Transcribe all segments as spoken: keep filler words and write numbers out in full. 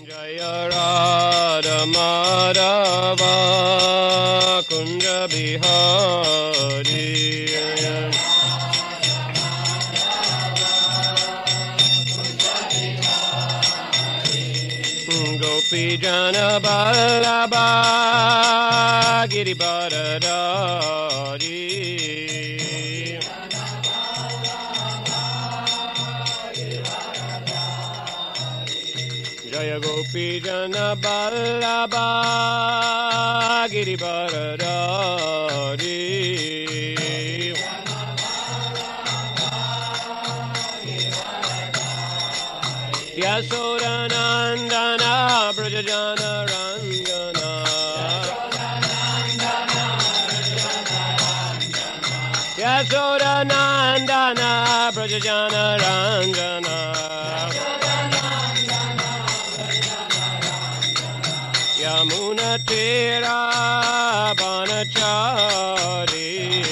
Jaya Radha Madhava Kunja Bihari Gopi Jana Vallabha Giribharadari Jaya Gopi Jana Vallabha Giribharadari Yasodanandana Brajajana Ranjana Yasodanandana Brajajana Ranjana Yamuna Tira Banachari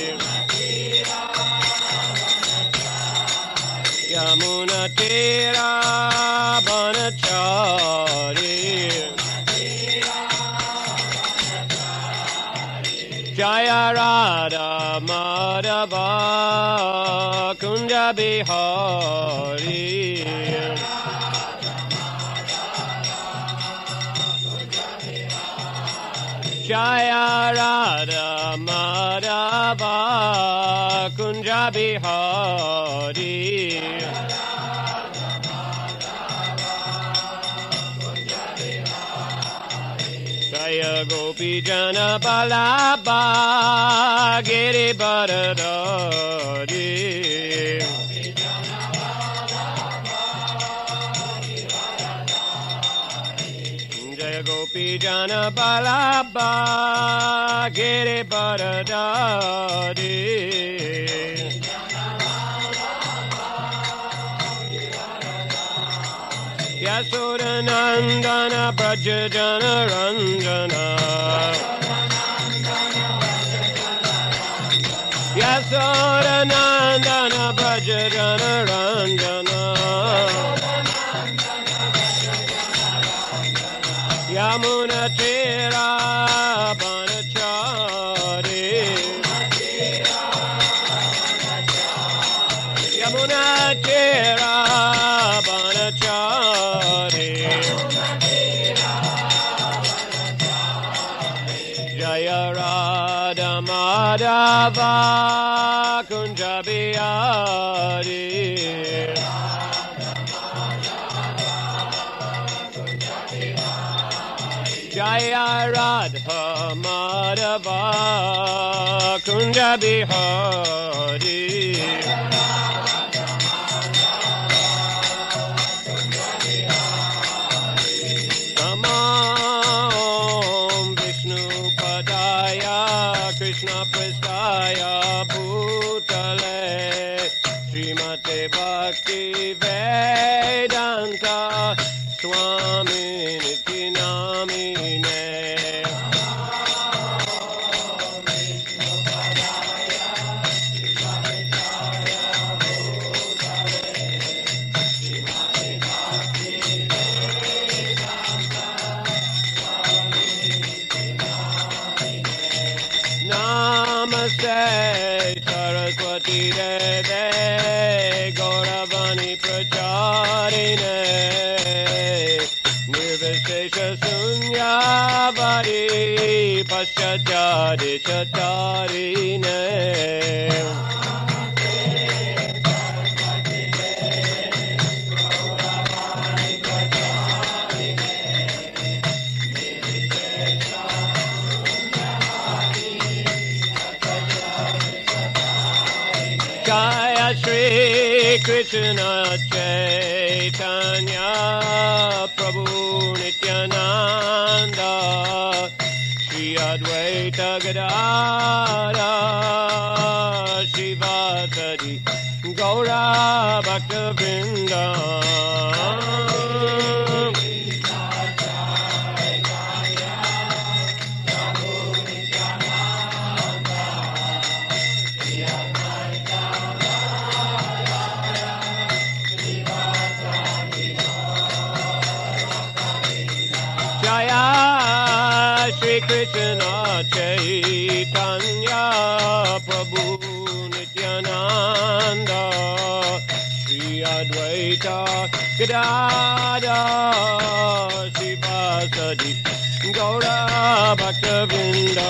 Yamuna Tira Banachari Jaya Radha Madhava Kunja Bihari Jaya Radha Madhava Kunja Bihari Jaya Gopi Jana Vallabha Giribharadari Jaya Gopi Jana Vallabha Giribharadari Yasodanandana Brajajana Ranjana Yasodanandana Brajajana Ranjana Yamuna Tira Banachari Yamuna Tira Banachari Jaya Radha Madhava Kunja Bihari Jaya Radha Madhava Kunja Bihari Namam Vishnu Padaya Krishna Prestaya Bhutale Srimate Bhakti Vedanta Swami Niti Namine Namaste Saraswati Deve Gauravani Pracharine Nirvishesha Sunyavari Paschachari Chatarine Jaya Shri Krishna Chaitanya Prabhu Nityananda Shri Advaita Gadadhara Shivasadi Gaura Bhakta Vrinda Krishna Chaitanya Prabhu Nityananda Shri Advaita Gadadhar Srivasadi Gaura Bhaktavinda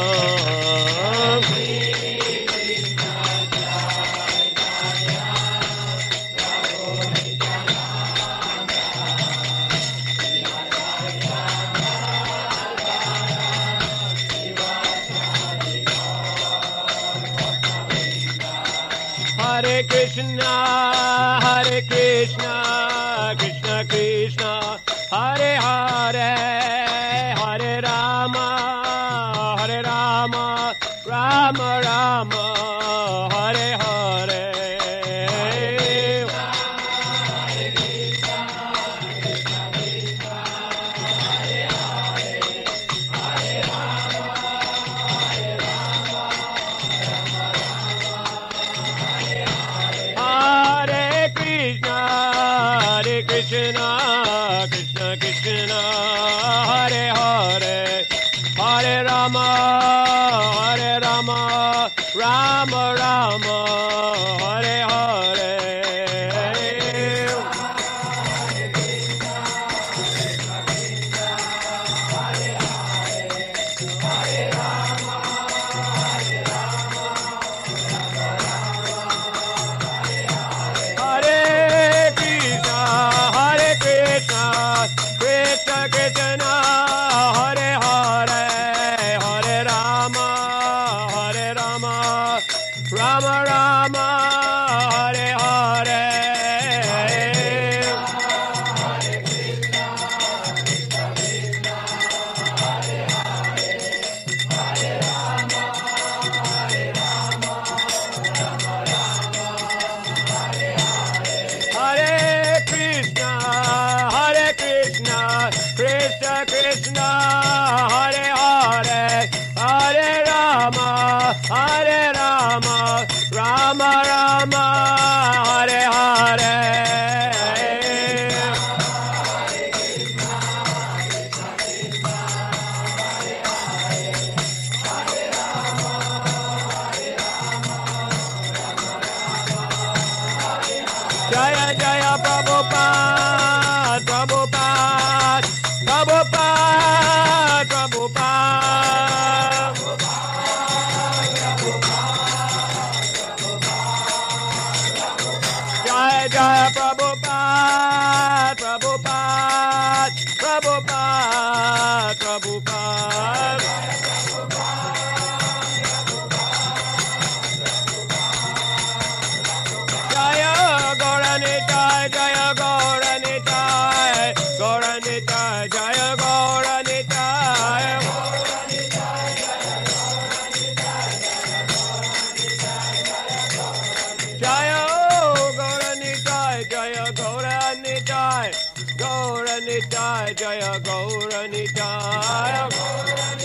Hare Krishna, Hare Krishna, Krishna Krishna, Hare Hare, Hare Rama, Hare Rama, Rama Rama, Hare Hare. Krishna, Krishna Krishna, Hare Hare, Hare Rama, Hare Rama, Rama Rama, Hare Hare. Krishna Krishna, Hare Hare, Hare Rama, Hare Rama, Rama Rama, Hare Hare. Hare Krishna, Hare Krishna, Krishna Krishna, Hare Hare, Hare Rama, Hare Rama, Rama Rama, Hare Hare. Jaya Jaya Prabhupada, Prabhupada, Prabhupada, Prabhupada. Jaya Jaya Prabhupada, Prabhupada, Prabhupada, Prabhupada. Jaya Gauranitai, Jaya Gauranitai, Gauranitai, Jaya Gauranitai. Jaya Gauranitai, Jaya Gauranitai, Gauranitai, Jaya Gauranitai.